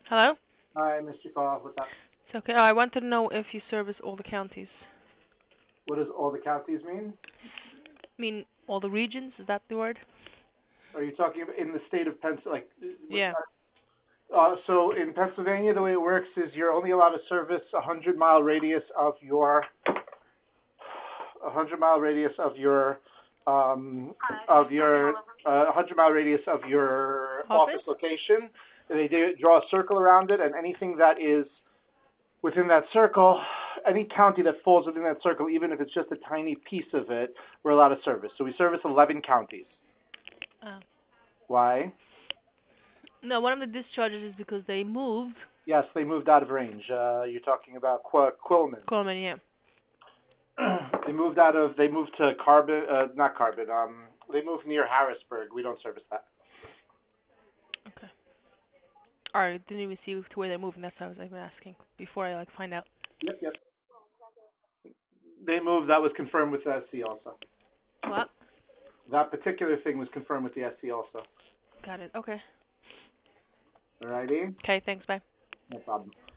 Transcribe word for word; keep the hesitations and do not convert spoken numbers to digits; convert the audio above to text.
Hello? Hi, missed your call. What's up? It's okay. Oh, I wanted to know if you service all the counties. What does all the counties mean? I mean, all the regions? Is that the word? Are you talking about in the state of Pennsylvania? Like, Yeah. uh, so in Pennsylvania, the way it works is you're only allowed to service a hundred mile radius of your a hundred mile radius of your um, of your uh, hundred mile radius of your Office? office location. And they do draw a circle around it, and anything that is within that circle, any county that falls within that circle, even if it's just a tiny piece of it, we're allowed to service. So we service eleven counties. Oh. Why? No, one of the discharges is because they moved. Yes, they moved out of range. Uh, you're talking about Qu- Quillman. Coleman, yeah. They moved out of. They moved to Carbon. Uh, not Carbon. Um, they moved near Harrisburg. We don't service that. Okay. Alright, didn't even see to where they're moving. That's what I was even asking before I like find out. Yep, yep. They moved. That was confirmed with the S C also. What? That particular thing was confirmed with the S C also. Got it. Okay. Alrighty. Okay, thanks. Bye. No problem.